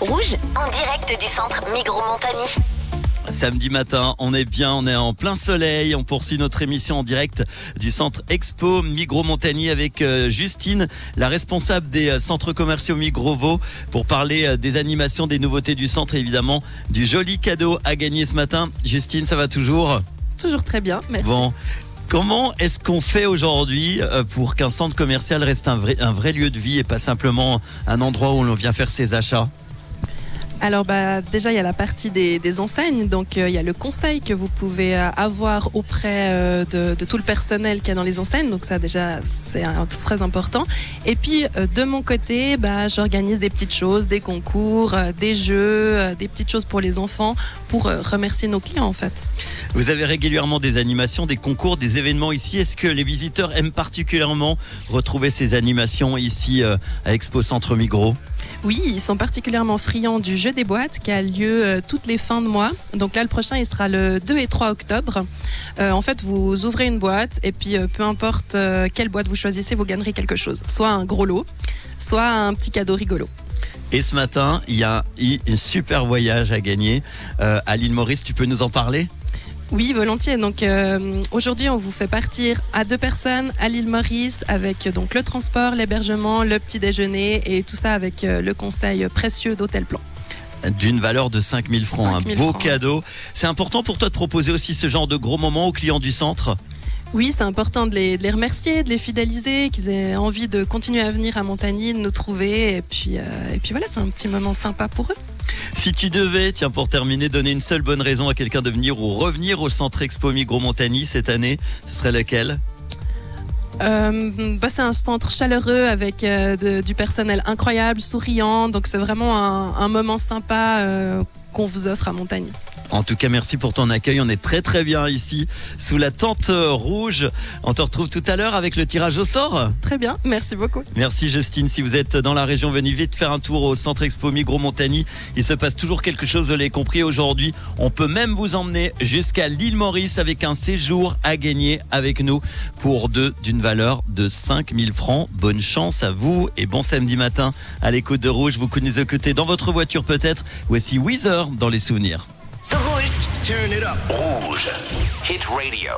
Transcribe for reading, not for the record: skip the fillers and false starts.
Rouge, en direct du centre Migros-Montagny. Samedi matin, on est bien, on est en plein soleil. On poursuit notre émission en direct du centre Expo Migros-Montagny avec Justine, la responsable des centres commerciaux Migros-Vaud, pour parler des animations, des nouveautés du centre et évidemment du joli cadeau à gagner ce matin. Justine, ça va toujours ? Toujours très bien, merci. Bon. Comment est-ce qu'on fait aujourd'hui pour qu'un centre commercial reste un vrai lieu de vie et pas simplement un endroit où l'on vient faire ses achats ? Alors déjà il y a la partie des enseignes, donc il y a le conseil que vous pouvez avoir auprès de tout le personnel qu'il y a dans les enseignes, donc ça déjà c'est très important. Et puis de mon côté, j'organise des petites choses, des concours, des jeux, des petites choses pour les enfants pour remercier nos clients en fait. Vous avez régulièrement des animations, des concours, des événements ici. Est-ce que les visiteurs aiment particulièrement retrouver ces animations ici à Expo Centre Migros ? Oui, ils sont particulièrement friands du jeu des boîtes qui a lieu toutes les fins de mois. Donc là, le prochain, il sera le 2 et 3 octobre. En fait, vous ouvrez une boîte et puis peu importe quelle boîte vous choisissez, vous gagnerez quelque chose. Soit un gros lot, soit un petit cadeau rigolo. Et ce matin, il y a un super voyage à gagner à l'île Maurice. Tu peux nous en parler ? Oui, volontiers. Donc aujourd'hui, on vous fait partir à 2 personnes à l'île Maurice avec donc le transport, l'hébergement, le petit déjeuner et tout ça avec le conseil précieux d'Hôtel Plan. D'une valeur de 5 000 francs, 5 000 un beau francs. Cadeau. C'est important pour toi de proposer aussi ce genre de gros moments aux clients du centre ? Oui, c'est important de les remercier, de les fidéliser, qu'ils aient envie de continuer à venir à Montagny, de nous trouver. Et puis voilà, c'est un petit moment sympa pour eux. Si tu devais, tiens, pour terminer, donner une seule bonne raison à quelqu'un de venir ou revenir au centre Expo Migros-Montagny cette année, ce serait lequel ? C'est un centre chaleureux avec du personnel incroyable, souriant. Donc c'est vraiment un moment sympa qu'on vous offre à Montagny. En tout cas, merci pour ton accueil. On est très très bien ici, sous la tente rouge. On te retrouve tout à l'heure avec le tirage au sort. Très bien, merci beaucoup. Merci Justine. Si vous êtes dans la région, venez vite faire un tour au centre Expo Migros-Montagny. Il se passe toujours quelque chose, je l'ai compris aujourd'hui. On peut même vous emmener jusqu'à l'île Maurice avec un séjour à gagner avec nous pour 2 d'une valeur de 5 000 francs. Bonne chance à vous et bon samedi matin à l'écoute de Rouge. Vous nous écoutez dans votre voiture peut-être. Voici Weezer dans les souvenirs. Rouge. Turn it up. Rouge. Hit radio.